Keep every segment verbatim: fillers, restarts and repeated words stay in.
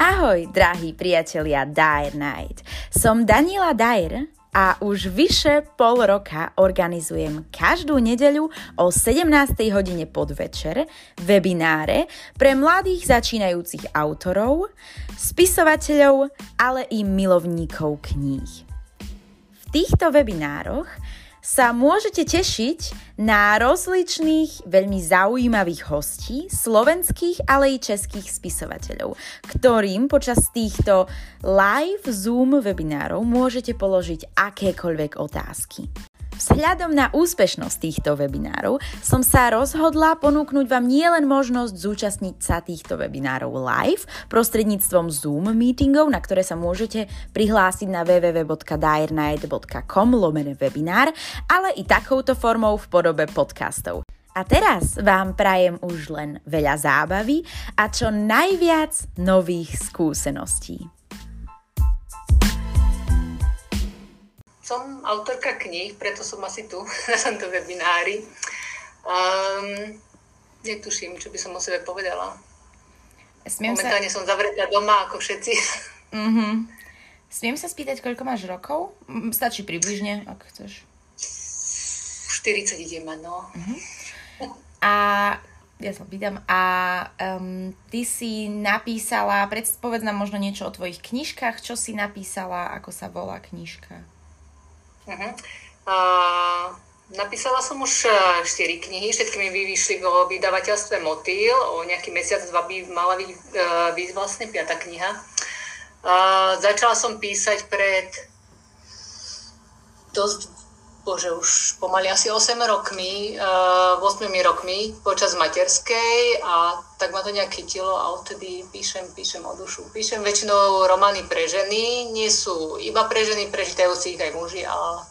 Ahoj, drahí priatelia Dire Night. Som Daniela Dyer a už vyše pol roka organizujem každú nedeľu o sedemnástej hodine podvečer webináre pre mladých začínajúcich autorov, spisovateľov, ale i milovníkov kníh. V týchto webinároch sa môžete tešiť na rozličných, veľmi zaujímavých hostí, slovenských, ale i českých spisovateľov, ktorým počas týchto live Zoom webinárov môžete položiť akékoľvek otázky. Vzhľadom na úspešnosť týchto webinárov som sa rozhodla ponúknuť vám nielen možnosť zúčastniť sa týchto webinárov live prostredníctvom Zoom meetingov, na ktoré sa môžete prihlásiť na w w w bodka direnight bodka com lomeno webinár, ale i takouto formou v podobe podcastov. A teraz vám prajem už len veľa zábavy a čo najviac nových skúseností. Som autorka kníh, preto som asi tu na tomto webinári. Um, netuším, čo by som o sebe povedala. Smiem Momentálne sa... som zavretá doma, ako všetci. Mm-hmm. Smiem sa spýtať, koľko máš rokov? Stačí približne, ak chceš. štyridsať idem mať, no. Uh-huh. A ja sa pýtam, a um, ty si napísala, povedz nám možno niečo o tvojich knižkách, čo si napísala, ako sa volá knižka? Uh-huh. Uh, napísala som už štyri knihy, všetky mi vyšli vo vydavateľstve Motýl, o nejaký mesiac, dva by mala byť uh, vlastne piata kniha. Uh, začala som písať pred dosť, bože, už pomaly asi osem rokmi, uh, osem rokmi počas materskej a tak ma to nejak chytilo a odtedy píšem, píšem o dušu. Píšem väčšinou romány pre ženy, nie sú iba pre ženy, prečítajú si ich aj muži, ale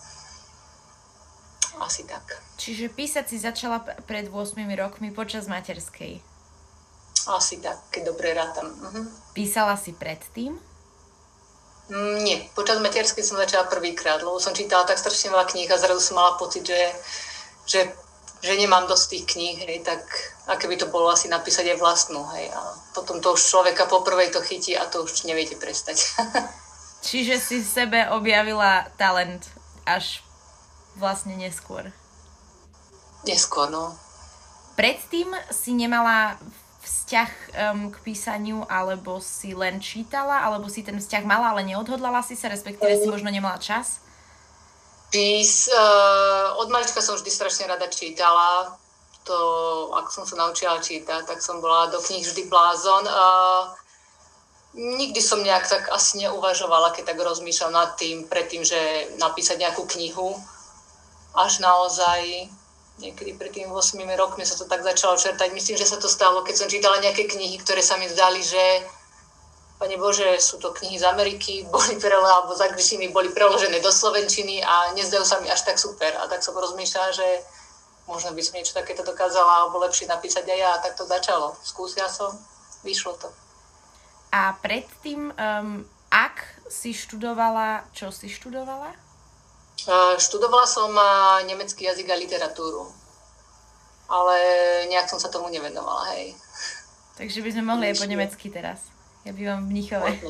asi tak. Čiže písať si začala pred ôsmimi rokmi počas materskej? Asi tak, keď dobre rátam. Uh-huh. Písala si predtým? Mm, nie, počas materskej som začala prvýkrát, lebo som čítala tak strašne veľa kníh a zrazu som mala pocit, že, že, že nemám dosť tých kníh, hej, tak aké by to bolo asi napísať aj vlastnú, hej, a potom to už človeka poprvej to chytí a to už neviete prestať. Čiže si v sebe objavila talent až vlastne neskôr? Neskôr, no. Predtým si nemala vzťah um, k písaniu, alebo si len čítala, alebo si ten vzťah mala, ale neodhodlala si sa, respektíve si možno nemala čas? Pís, uh, od malička som vždy strašne rada čítala. To, ako som sa naučila čítať, tak som bola do kníh vždy blázon. Uh, nikdy som nejak tak asi neuvažovala, keď tak rozmýšľam nad tým, predtým, že napísať nejakú knihu. Až naozaj niekedy pred tým ôsmimi rokmi sa to tak začalo čertať. Myslím, že sa to stalo, keď som čítala nejaké knihy, ktoré sa mi zdali, že Pane Bože, sú to knihy z Ameriky, boli preložené, alebo z angličtiny boli preložené do slovenčiny a nezdajú sa mi až tak super. A tak som rozmýšľala, že možno by som niečo takéto dokázala, alebo lepšie napísať aj ja. A tak to začalo. Skúsila som, vyšlo to. A predtým, um, ak si študovala, čo si študovala? Študovala som nemecký jazyk a literatúru, ale nejak som sa tomu nevenovala, hej. Takže by sme mohli aj po nemecky teraz. Ja bývam v Mníchove.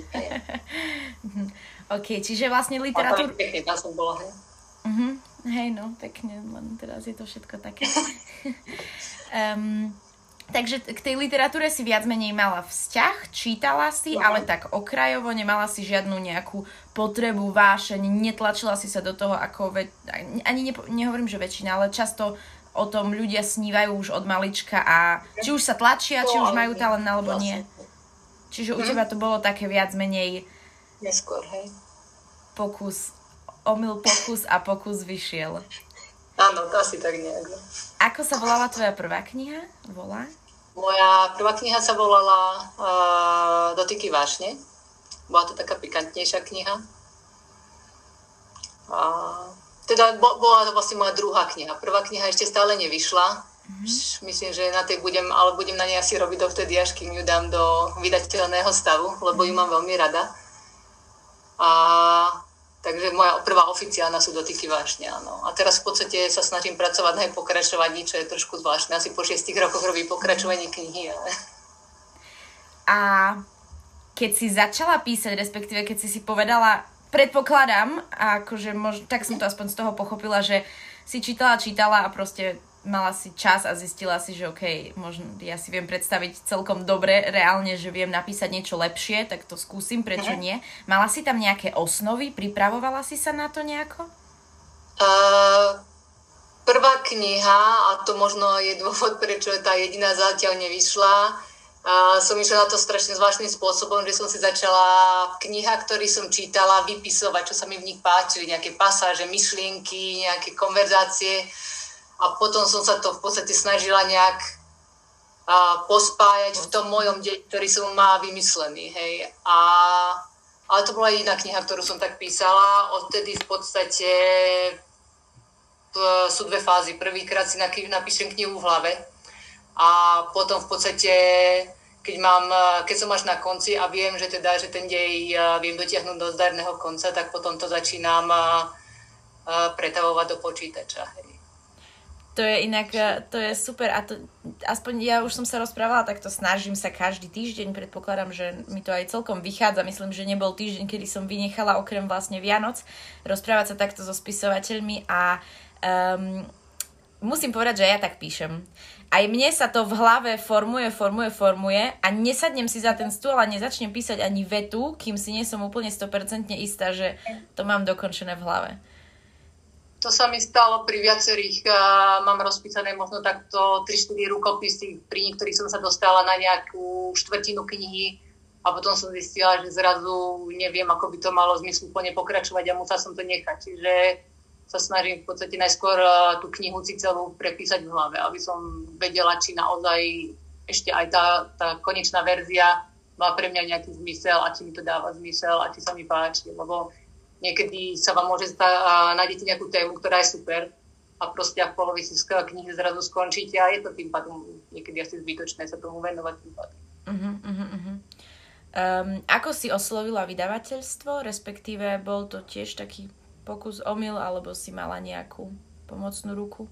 OK, čiže vlastne literatúru... Pekne, tam som bola, hej. Uh-huh. Hej, no, pekne, len teraz je to všetko také. um, takže k tej literatúre si viac menej mala vzťah, čítala si, uh-huh. ale tak okrajovo, nemala si žiadnu nejakú potrebu, vášeň, netlačila si sa do toho, ako ve- ani nepo- nehovorím, že väčšina, ale často o tom ľudia snívajú už od malička a či už sa tlačia, či už majú talent, alebo nie. Čiže u teba to bolo také viac menej neskôr, hej. Pokus, omyl pokus a pokus vyšiel. Áno, to asi tak nejak. Ako sa volala tvoja prvá kniha? Volá? Moja prvá kniha sa volala uh, Dotyky vášne. Bola to taká pikantnejšia kniha. A teda bola to vlastne moja druhá kniha. Prvá kniha ešte stále nevyšla. Mm-hmm. Myslím, že na tej budem, ale budem na nej asi robiť dovtedy, až kým ju dám do vydateľného stavu, lebo ju mám veľmi rada. A takže moja prvá oficiálna sú Dotyky vášne, áno. A teraz v podstate sa snažím pracovať na jej pokračovaní, čo je trošku zvláštne. Asi po šiestich rokoch robí pokračovanie knihy, ale... A keď si začala písať, respektíve keď si si povedala, predpokladám, a akože mož, tak som to aspoň z toho pochopila, že si čítala, čítala a proste mala si čas a zistila si, že okej, okay, možno ja si viem predstaviť celkom dobre, reálne, že viem napísať niečo lepšie, tak to skúsim, prečo nie. Mala si tam nejaké osnovy? Pripravovala si sa na to nejako? Uh, prvá kniha, a to možno je dôvod, prečo tá jediná zatiaľ nevyšla, uh, som išla na to strašne zvláštnym spôsobom, že som si začala v knihách, ktoré som čítala, vypisovať, čo sa mi v nich páčili, nejaké pasáže, myšlienky, nejaké konverzácie. A potom som sa to v podstate snažila nejak a, pospájať v tom mojom deji, ktorý som má vymyslený. Hej. A, ale to bola jediná kniha, ktorú som tak písala. Odtedy v podstate p, sú dve fázy. Prvýkrát si napíšem knihu v hlave a potom v podstate, keď, mám, keď som až na konci a viem, že, teda, že ten dej viem dotiahnuť do zdarného konca, tak potom to začínam a, a, pretavovať do počítača. Hej. To je inak, to je super a to, aspoň ja už som sa rozprávala, tak to snažím sa každý týždeň, predpokladám, že mi to aj celkom vychádza, myslím, že nebol týždeň, kedy som vynechala okrem vlastne Vianoc, rozprávať sa takto so spisovateľmi a um, musím povedať, že ja tak píšem. Aj mne sa to v hlave formuje, formuje, formuje a nesadnem si za ten stôl a nezačnem písať ani vetu, kým si nie som úplne sto percent istá, že to mám dokončené v hlave. To sa mi stalo pri viacerých, uh, mám rozpísané možno takto tri štyri rukopisy, pri niektorých som sa dostala na nejakú štvrtinu knihy a potom som zistila, že zrazu neviem, ako by to malo zmysluplne pokračovať a musela som to nechať. Čiže sa snažím v podstate najskôr uh, tú knihu si celú prepísať v hlave, aby som vedela, či naozaj ešte aj tá, tá konečná verzia má pre mňa nejaký zmysel a či mi to dáva zmysel a či sa mi páči, lebo niekedy sa vám môže stať a nájdete nejakú tému, ktorá je super a proste v polovici knihy zrazu skončíte a je to tým pádom niekedy asi zbytočné sa tomu venovať tým pádom. Uh-huh, uh-huh, uh-huh. Um, ako si oslovila vydavateľstvo, respektíve bol to tiež taký pokus omyl, alebo si mala nejakú pomocnú ruku?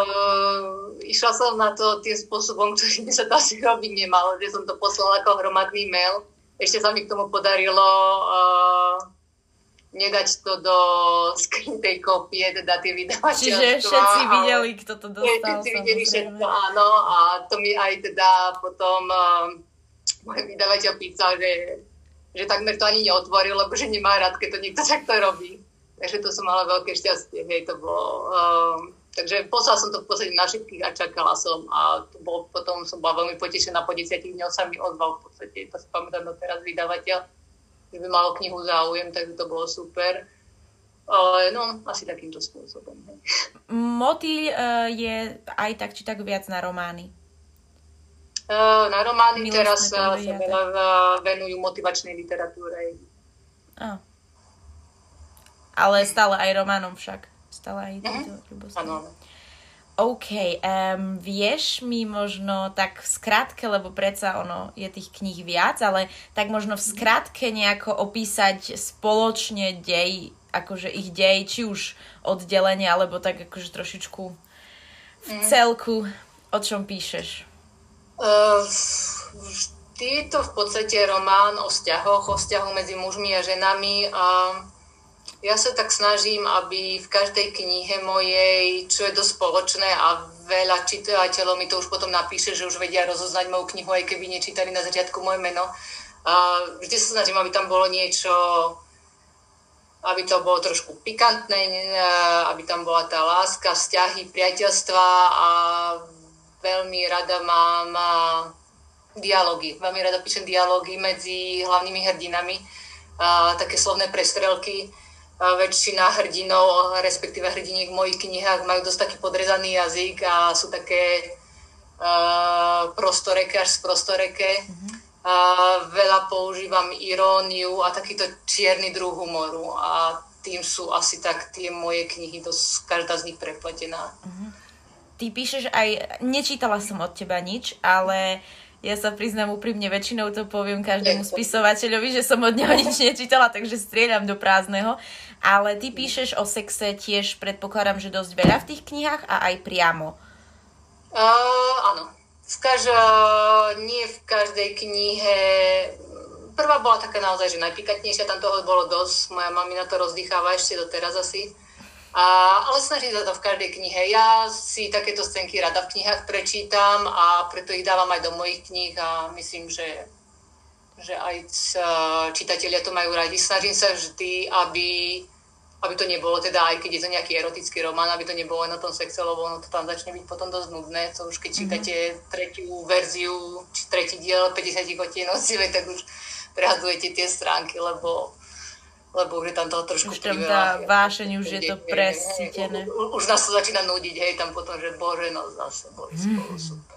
Uh, išla som na to tým spôsobom, ktorý by sa to asi robiť nemalo, že som to poslala ako hromadný mail. Ešte sa mi k tomu podarilo uh, nedať to do skrytej kópie, teda tie vydavateľstva. Čiže všetci videli, kto to dostal. Všetci videli všetko, áno. A to mi aj teda potom uh, môj vydavateľ písal, že, že takmer to ani neotvoril, lebo že nemá rád, keď to niekto takto robí. Takže to som mala veľké šťastie. Hej, to bolo, uh, takže poslala som to v podstate na všetkých a čakala som. A to bol, potom som bola veľmi potešená. Po desiatich dňoch sa mi ozval v podstate. To si pamätám doteraz vydavateľ, že by mal knihu záujem, takže to bolo super. Ale no, asi takýmto spôsobom. Motýľ uh, je aj tak, či tak viac na romány? Uh, na romány Milostné teraz sa uh, venujú motivačnej literatúre. Ah. Ale stále aj románom však. Stále aj uh-huh. ľubostné. Áno. OK, um, vieš mi možno tak v skratke, lebo predsa ono je tých kníh viac, ale tak možno v skratke nejako opísať spoločne dej, akože ich dej, či už oddelenie, alebo tak akože trošičku v celku, o čom píšeš? Uh, je to v podstate román o vzťahoch, o vzťahu medzi mužmi a ženami a ja sa tak snažím, aby v každej knihe mojej, čo je dosť spoločné a veľa čitateľov mi to už potom napíše, že už vedia rozoznať moju knihu, aj keby nečítali na začiatku moje meno. A vždy sa snažím, aby tam bolo niečo, aby to bolo trošku pikantné, aby tam bola tá láska, vzťahy, priateľstva a veľmi rada mám dialógy. Veľmi rada píšem dialógy medzi hlavnými hrdinami, a také slovné prestrelky. Väčšina hrdinov, respektíve hrdiniek v mojich knihách majú dosť taký podrezaný jazyk a sú také uh, prostoreké až sprostoreké. Mm-hmm. Uh, veľa používam iróniu a takýto čierny druh humoru a tým sú asi tak tie moje knihy, dosť, každá z nich prepletená. Mm-hmm. Ty píšeš aj, nečítala som od teba nič, ale ja sa priznám úprimne, väčšinou to poviem každému spisovateľovi, že som od neho nič nečítala, takže strieľam do prázdneho. Ale ty píšeš o sexe tiež, predpokladám, že dosť veľa v tých knihách a aj priamo. Uh, áno. V kaž- nie v každej knihe prvá bola taká naozaj, že najpikantnejšia, tam toho bolo dosť, moja mamina to rozdýcháva ešte doteraz asi. A, ale snažím sa to v každej knihe. Ja si takéto scénky rada v knihách prečítam a preto ich dávam aj do mojich kníh a myslím, že, že aj čitatelia to majú radi. Snažím sa vždy, aby... aby to nebolo, teda aj keď je to nejaký erotický román, aby to nebolo len na tom sexe, lebo ono to tam začne byť potom dosť nudné. To už keď čítate mm-hmm. tretiu verziu, či tretí diel päťdesiat odtieňov nosivej, tak už prehadzujete tie stránky, lebo, lebo už je tam toho trošku už tam tá vášeň, už je to presítené. Už, už nás to začína nudiť, hej, tam potom, že bože, no zase boli spolu, super.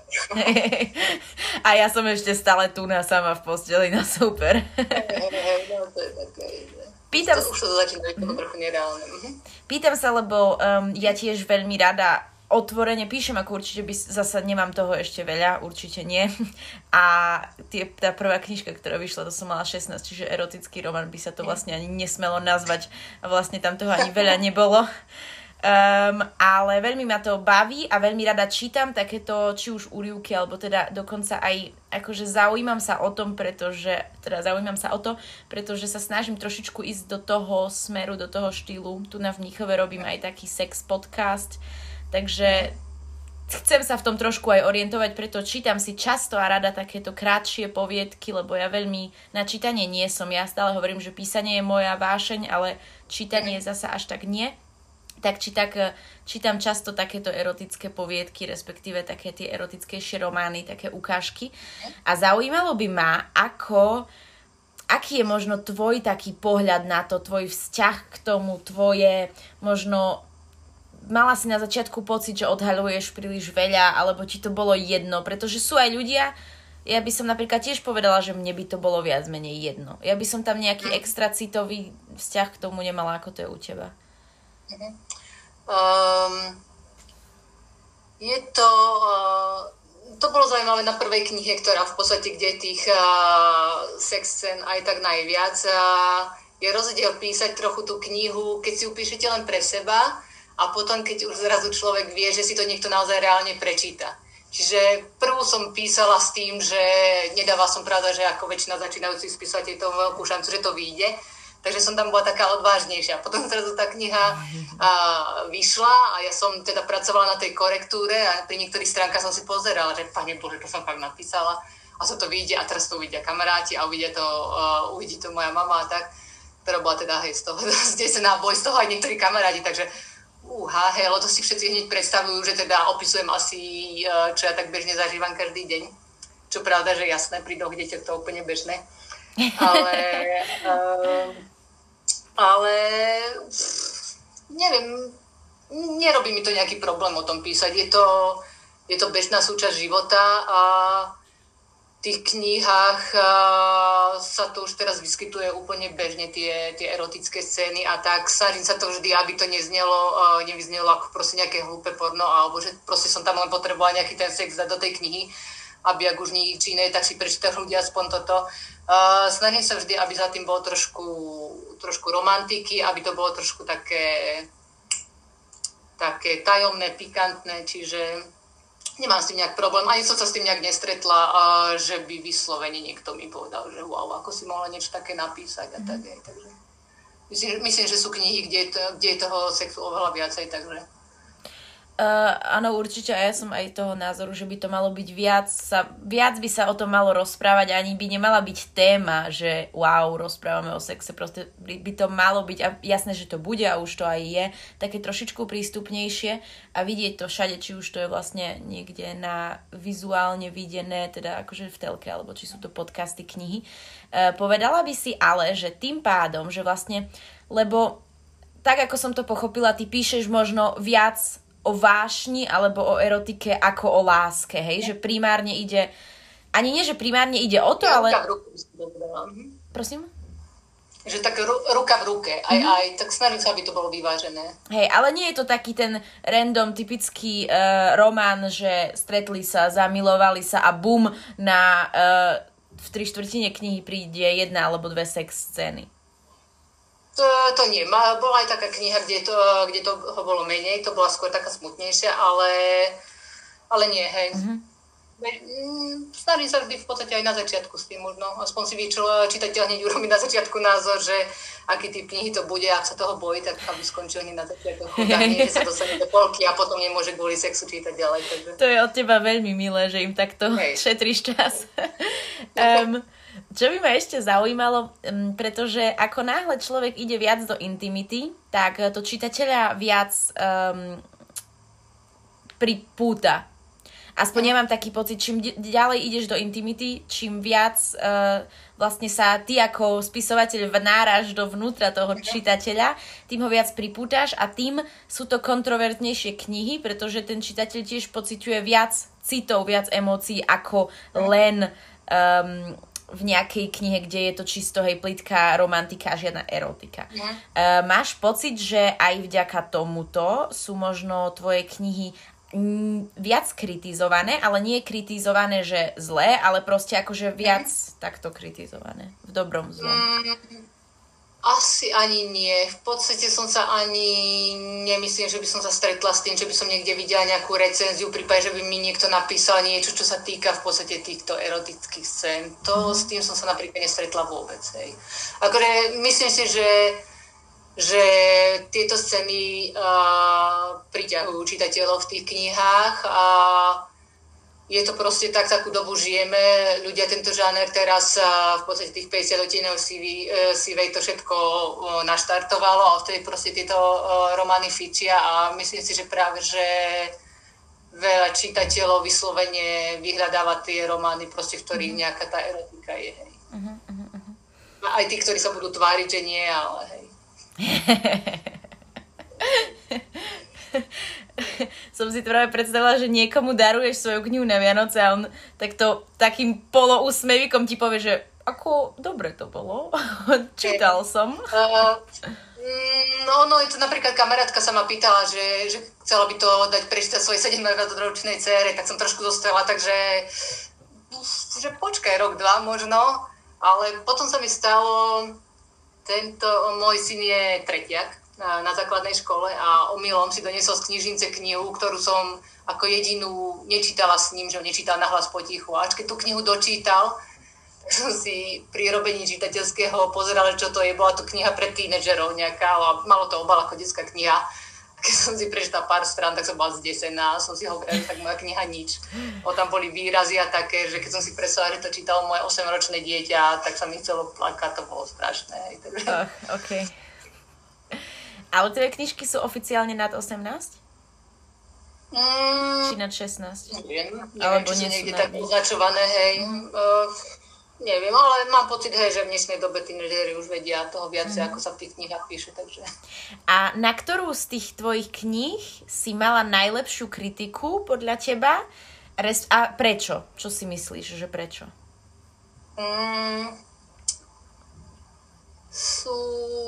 A ja som ešte stále tu na sama v posteli, no super. No to je také... Pýtam, to, už to začína byť mm-hmm. trochu nereálne. Mm-hmm. Pýtam sa, lebo um, ja tiež veľmi rada otvorene píšem, ako určite by, zasa nemám toho ešte veľa, určite nie. A tie, tá prvá knižka, ktorá vyšla, to som mala šestnásť, čiže erotický román by sa to vlastne ani nesmelo nazvať a vlastne tam toho ani veľa nebolo. Um, ale veľmi ma to baví a veľmi rada čítam takéto, či už úryvky, alebo teda dokonca aj akože zaujímam sa o tom, pretože teda zaujímam sa o to, pretože sa snažím trošičku ísť do toho smeru, do toho štýlu. Tu na v Mníchove robím aj taký sex podcast, takže chcem sa v tom trošku aj orientovať, preto čítam si často a rada takéto krátšie poviedky, lebo ja veľmi na čítanie nie som. Ja stále hovorím, že písanie je moja vášeň, ale čítanie zasa až tak nie. Tak či tak čítam často takéto erotické poviedky, respektíve také tie erotickejšie romány, také ukážky. A zaujímalo by ma, ako, aký je možno tvoj taký pohľad na to, tvoj vzťah k tomu, tvoje možno... Mala si na začiatku pocit, že odhaľuješ príliš veľa, alebo ti to bolo jedno, pretože sú aj ľudia, ja by som napríklad tiež povedala, že mne by to bolo viac menej jedno. Ja by som tam nejaký extra citový vzťah k tomu nemala, ako to je u teba. Um, je to uh, to bolo zaujímavé na prvej knihe, ktorá v podstate, kde tých uh, sex scén aj tak najviac. Uh, je rozdiel písať trochu tú knihu, keď si ju píšete len pre seba a potom, keď už zrazu človek vie, že si to niekto naozaj reálne prečíta. Čiže prvú som písala s tým, že nedávala som pravda, že ako väčšina začínajúcich spisovateľov veľkú šancu, že to vyjde. Takže som tam bola taká odvážnejšia. Potom zrazu tá kniha a, vyšla a ja som teda pracovala na tej korektúre a pri niektorých stránkach som si pozerala, že Pane Bože, to som fakt napísala a to to vyjde a teraz to uvidia kamaráti a uvidia to, uh, uvidí to moja mama a tak, ktorá bola teda hej, z toho zdesená, boli z toho aj niektorí kamaráti, takže uha, hej, ale to si všetci hneď predstavujú, že teda opisujem asi, uh, čo ja tak bežne zažívam každý deň. Čo pravda, že jasné, pri dvoch deťoch to úplne bežné. Ale, uh, ale neviem, nerobí mi to nejaký problém o tom písať. Je to, je to bežná súčasť života a v tých knihách uh, sa to už teraz vyskytuje úplne bežne, tie, tie erotické scény a tak. Snažím sa to vždy, aby to neznelo, uh, nevyznelo ako proste nejaké hlúpe porno, alebo že proste som tam len potrebovala nejaký ten sex dať do tej knihy, aby ak už nič iné, tak si prečítajú ľudia aspoň toto. Uh, snažím sa vždy, aby za tým bolo trošku, trošku romantiky, aby to bolo trošku také, také tajomné, pikantné, čiže nemám s tým nejak problém. Ani som sa s tým nejak nestretla, uh, že by vyslovene niekto mi povedal, že wow, ako si mohla niečo také napísať a tak. Mm. Takže myslím, myslím, že sú knihy, kde je, to, kde je toho sexu oveľa viacej, takže... Uh, áno, určite a ja som aj toho názoru, že by to malo byť viac, sa, viac by sa o tom malo rozprávať, ani by nemala byť téma, že wow, rozprávame o sexe, proste by, by to malo byť, a jasné, že to bude a už to aj je, také trošičku prístupnejšie a vidieť to všade, či už to je vlastne niekde na vizuálne videné, teda akože v telke, alebo či sú to podcasty, knihy. Uh, povedala by si ale, že tým pádom, že vlastne, lebo tak ako som to pochopila, ty píšeš možno viac o vášni alebo o erotike ako o láske, hej? Že primárne ide, ani nie, že primárne ide o to, ja, ale... Ruka v ruke, prosím? Že tak ru, ruka v ruke, aj, mm-hmm. aj, tak snažím sa, aby to bolo vyvážené. Hej, ale nie je to taký ten random, typický uh, román, že stretli sa, zamilovali sa a bum, na uh, v tri štvrtine knihy príde jedna alebo dve sex scény. To, to nie. Bola aj taká kniha, kde to, kde to bolo menej, to bola skôr taká smutnejšia, ale, ale nie, hej. Mm-hmm. Snažím sa vždy v podstate aj na začiatku s tým možno. Aspoň si vie čitateľ hneď urobiť na začiatku názor, že aký typ knihy to bude, ak sa toho bojí, tak aby skončil hneď na začiatku chudanie, že sa dostane do polky a potom nemôže kvôli sexu čítať ďalej. Takže... To je od teba veľmi milé, že im takto Hej. šetríš čas. um, čo by ma ešte zaujímalo, um, pretože ako náhle človek ide viac do intimity, tak to čitateľa viac um, pripúta. Aspoň nemám taký pocit, čím ďalej ideš do intimity, čím viac uh, vlastne sa ty ako spisovateľ vnáraš do vnútra toho čitateľa, tým ho viac pripútaš a tým sú to kontroverznejšie knihy, pretože ten čitateľ tiež pociťuje viac citov, viac emócií ako len um, v nejakej knihe, kde je to čisto hej, plitká romantika a žiadna erotika. Uh, máš pocit, že aj vďaka tomuto sú možno tvoje knihy viac kritizované, ale nie kritizované, že zlé, ale proste akože viac mm. takto kritizované. V dobrom zlom. Mm, asi ani nie. V podstate som sa ani nemyslím, že by som sa stretla s tým, že by som niekde videla nejakú recenziu, prípade, že by mi niekto napísal niečo, čo sa týka v podstate týchto erotických scén. To mm. s tým som sa napríklad nestretla vôbec. Hej. Akože myslím si, že že tieto scény uh, priťahujú čitateľov v tých knihách a je to proste tak, takú dobu žijeme. Ľudia tento žáner teraz uh, v podstate tých päťdesiat odtieňov sivej to všetko uh, naštartovalo a vtedy proste tieto uh, romány fičia a myslím si, že práve, že veľa čitateľov vyslovene vyhľadáva tie romány, proste, v ktorých nejaká tá erotika je. Hej. Uh-huh, uh-huh. Aj tí, ktorí sa budú tváriť, že nie, ale hej. Som si práve predstavila, že niekomu daruješ svoju knihu na Vianoce a on takto takým poloúsmevikom ti povie, že ako dobre to bolo, čítal som. Uh, no, no, je to napríklad kamarátka sa ma pýtala, že, že chcela by to dať prečítať svojej sedemnásťročnej dcére, tak som trošku zostala, takže že počkaj rok, dva možno, ale potom sa mi stalo. Tento môj syn je tretiak na, na základnej škole a omylom si doniesol z knižnice knihu, ktorú som ako jedinú nečítala s ním, že ho nečítal nahlas potichu. A až keď tú knihu dočítal, tak som si pri robení čitateľského pozerala, čo to je. Bola to kniha pre tínedžerov nejaká, ale malo to obal ako detská kniha. Keď som si prečítala pár strán, tak som bola zdesená. Som si hovorila, že tak moja kniha nič. O tam boli výrazy a také, že keď som si predstavila, že to čítalo moje osemročné dieťa, tak sa mi chcelo plakať, to bolo strašné. Oh, okay. Ale tvoje knižky sú oficiálne nad osemnásť? Mm, Či nad šestnásť? Neviem, neviem Alebo či sú niekde tak označované, hej. Mm. Uh, Neviem, ale mám pocit, hej, že v dnešnej dobe tínedžeri už vedia toho viacej, mm. ako sa v tých knihách píše, takže... A na ktorú z tých tvojich kníh si mala najlepšiu kritiku podľa teba? A prečo? Čo si myslíš, že prečo? Mm, sú...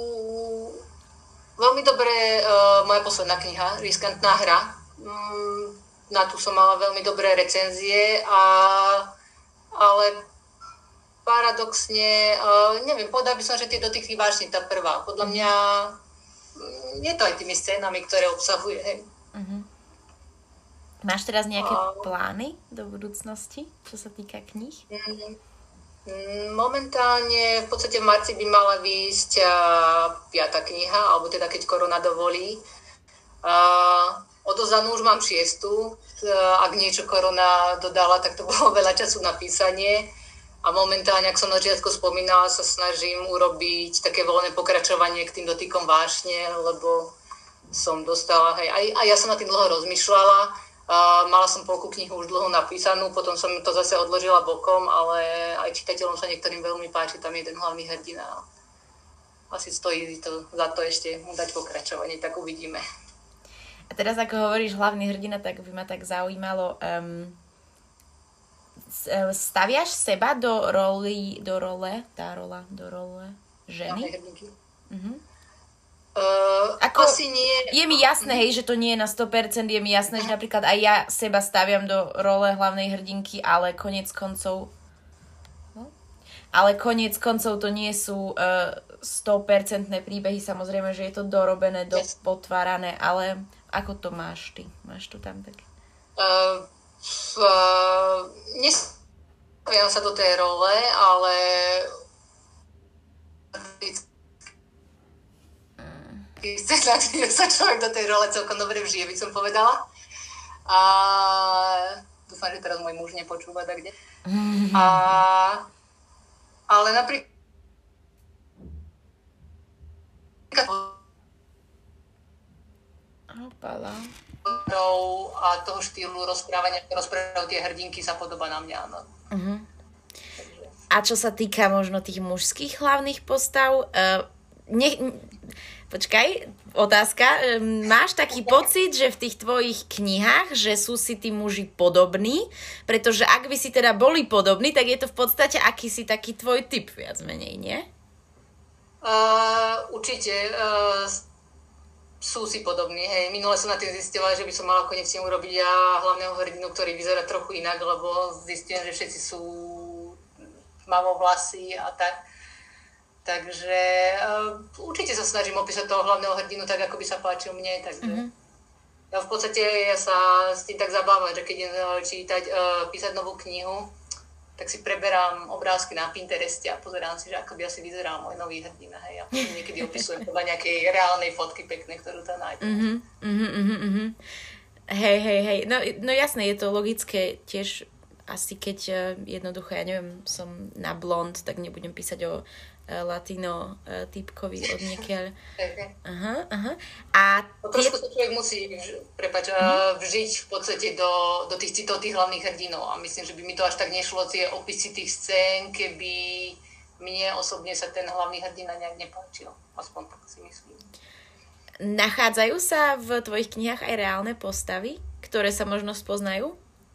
Veľmi dobré, uh, moja posledná kniha, Riskantná hra. Mm, na tú som mala veľmi dobré recenzie, a, ale... paradoxne, uh, neviem, povedal by som, že tie dotyky vážne tá prvá. Podľa mňa je to aj tými scénami, ktoré obsahuje. Hej. Uh-huh. Máš teraz nejaké uh, plány do budúcnosti, čo sa týka kníh? Um, momentálne, v podstate v marci by mala výjsť uh, piata kniha, alebo teda keď korona dovolí. Uh, odozdanú už mám šiestu. Uh, ak niečo korona dodala, tak to bolo veľa času na písanie. A momentálne, ak som na začiatku spomínala, sa snažím urobiť také voľné pokračovanie k tým dotykom vášne, lebo som dostala, hej, aj, aj ja som na tým dlho rozmýšľala, uh, mala som polku knihu už dlho napísanú, potom som to zase odložila bokom, ale aj čitateľom sa niektorým veľmi páči, tam je ten hlavný hrdina. Asi stojí to za to ešte mu dať pokračovanie, tak uvidíme. A teraz, ako hovoríš hlavný hrdina, tak by ma tak zaujímalo... Um... Staviaš seba do roli, do role, tá rola, do role ženy? Uh-huh. Uh, Ako, asi nie. Je mi jasné, hej, že to nie je na sto percent, je mi jasné, že napríklad aj ja seba staviam do role hlavnej hrdinky, ale koniec koncov no? ale koniec koncov to nie sú uh, sto percent príbehy, samozrejme, že je to dorobené, yes. potvárané, ale ako to máš ty? Máš to tam tak? Uh, Uh, nevžívam sa do tej role, ale sa človek do tej role celkom dobre vžije, by som povedala. A dúfam, že teraz môj muž nepočúva tak kde. A, ale napríklad Opala. a toho štýlu rozprávania, rozprávajú tie hrdinky, sa podobá na mňa. No. Uh-huh. A čo sa týka možno tých mužských hlavných postav, uh, ne, počkaj, otázka, máš taký pocit, že v tých tvojich knihách, že sú si tí muži podobní, pretože ak by si teda boli podobní, tak je to v podstate akýsi taký tvoj typ, viac menej, nie? Uh, určite uh, sú si podobní. Hej. Minule som na tým zistila, že by som mala konečne urobiť ja hlavného hrdinu, ktorý vyzerá trochu inak, lebo zistím, že všetci sú tmavovlasí a tak. Takže uh, určite sa snažím opísať toho hlavného hrdinu tak, ako by sa páčil mne. Takže mm-hmm. ja v podstate ja sa s tým tak zabávam, že keď idem čítať, uh, písať novú knihu, tak si preberám obrázky na Pintereste a pozerám si, že ako by asi vyzeral môj nový hrdina. Hej. A niekedy opisujem podľa nejakej reálnej fotky peknej, ktorú tam nájdem. Mm-hmm, mm-hmm, mm-hmm. Hej, hej, hej. No, no jasné, je to logické tiež. Asi keď uh, jednoducho, ja neviem, som na blond, tak nebudem písať o uh, latino uh, typkovi od niekiaľ. Aha, aha. A no, trošku sa človek musí prepáč, uh, vžiť v podstate do, do tých citov tých hlavných hrdinov. A myslím, že by mi to až tak nešlo tie opisy tých scén, keby mne osobne sa ten hlavný hrdina nejak nepáčil. Aspoň tak si myslím. Nachádzajú sa v tvojich knihách aj reálne postavy, ktoré sa možno spoznajú?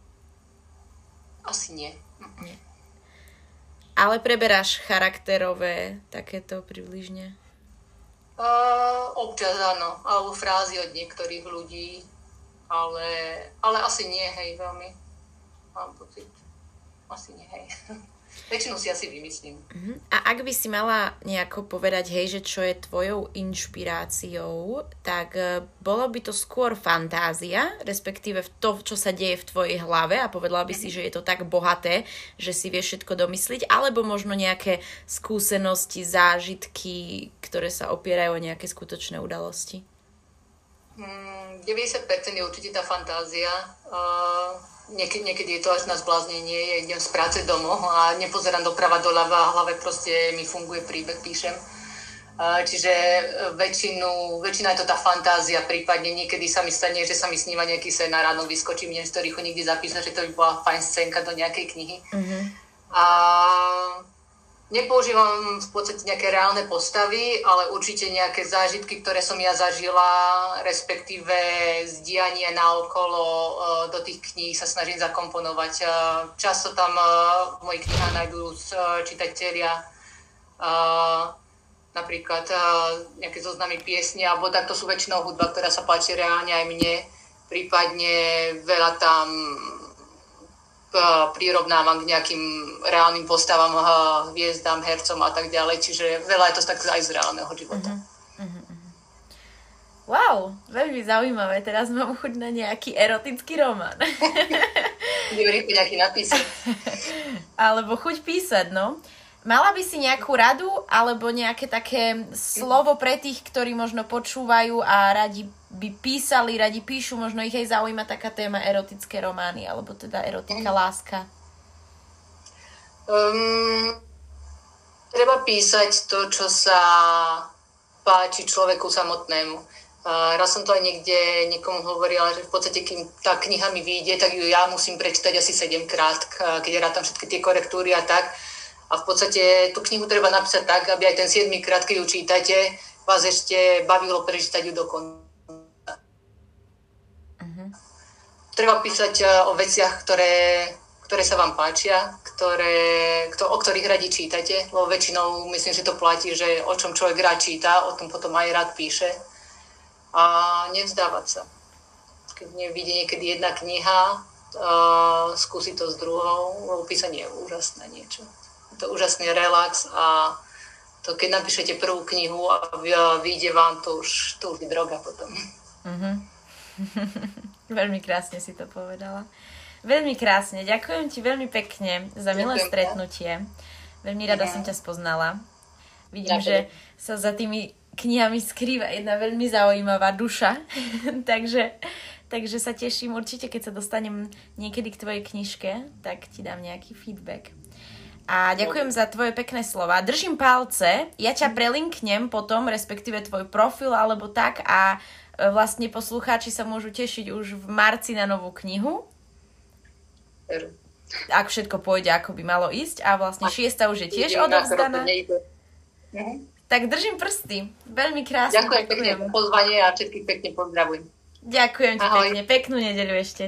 Asi nie. Nie. Ale preberáš charakterové takéto približne? Uh, občas áno, alebo frázy od niektorých ľudí, ale, ale asi nie, hej, veľmi. Mám pocit. Asi nie, hej. Väčšinu si asi vymyslím. Uh-huh. A ak by si mala nejako povedať, hej, že čo je tvojou inšpiráciou, tak uh, bolo by to skôr fantázia, respektíve to, čo sa deje v tvojej hlave a povedala by si, že je to tak bohaté, že si vieš všetko domysliť, alebo možno nejaké skúsenosti, zážitky, ktoré sa opierajú o nejaké skutočné udalosti? Hmm, deväťdesiat percent je určite tá fantázia. Uh... Niekedy, niekedy je to až na zbláznenie, ja idem z práce domov a nepozerám doprava doľava a v hlave proste mi funguje príbeh, píšem. Čiže väčšinu, väčšina je to tá fantázia, prípadne niekedy sa mi stane, že sa mi sníva nejaký sen a ráno vyskočím, neviem si to rýchlo nikdy zapísať, že to by bola fajn scénka do nejakej knihy. Mm-hmm. A nepoužívam v podstate nejaké reálne postavy, ale určite nejaké zážitky, ktoré som ja zažila, respektíve zdianie naokolo do tých kníh sa snažím zakomponovať. Často tam v mojich knihách nájdú čitatelia napríklad nejaké zoznamy piesne, alebo takto sú väčšinou hudba, ktorá sa páči reálne aj mne. Prípadne veľa tam prirovnávam k nejakým reálnym postavám, hviezdám, hercom a tak ďalej. Čiže veľa je to tak aj z reálneho života. Uh-huh, uh-huh. Wow, veľmi zaujímavé. Teraz mám chuť na nejaký erotický román. Budem nejaký napísať. Alebo chuť písať, no. Mala by si nejakú radu alebo nejaké také slovo pre tých, ktorí možno počúvajú a radi by písali, radi píšu, možno ich aj zaujíma taká téma erotické romány, alebo teda erotika, láska? Um, treba písať to, čo sa páči človeku samotnému. Uh, raz som to aj niekde niekomu hovorila, že v podstate, kým tá kniha mi vyjde, tak ju ja musím prečítať asi sedemkrát, keď rátam všetky tie korektúry a tak. A v podstate tú knihu treba napísať tak, aby aj ten siedmy krát, keď ju čítate, vás ešte bavilo prečítať ju do konca. Uh-huh. Treba písať o veciach, ktoré, ktoré sa vám páčia, ktoré, o ktorých radi čítate, lebo väčšinou myslím, že to platí, že o čom človek rád číta, o tom potom aj rád píše. A nevzdávať sa. Keď nevidí niekedy jedna kniha, uh, skúsi to s druhou, lebo písanie je úžasné niečo. Je to úžasný relax a to, keď napíšete prvú knihu a vyjde vám, to už, to už je droga potom. Uh-huh. Veľmi krásne si to povedala. Veľmi krásne. Ďakujem ti veľmi pekne za milé Ďakujem. stretnutie. Veľmi rada Mhm. som ťa spoznala. Vidím, Ďakujem. že sa za tými knihami skrýva jedna veľmi zaujímavá duša. takže, takže sa teším určite, keď sa dostanem niekedy k tvojej knižke, tak ti dám nejaký feedback. A ďakujem za tvoje pekné slova. Držím palce, ja ťa prelinknem potom, respektíve tvoj profil alebo tak a e, vlastne poslucháči sa môžu tešiť už v marci na novú knihu. Veru. Ak všetko pôjde, ako by malo ísť. A vlastne šiesta už je tiež Idem, odovzdaná. ako to nejde. Mhm. Tak držím prsty. Veľmi krásne. Ďakujem pekne za pozvanie a všetkých pekne pozdravujem. Ďakujem ti Ahoj. pekne. Peknú nedeľu ešte.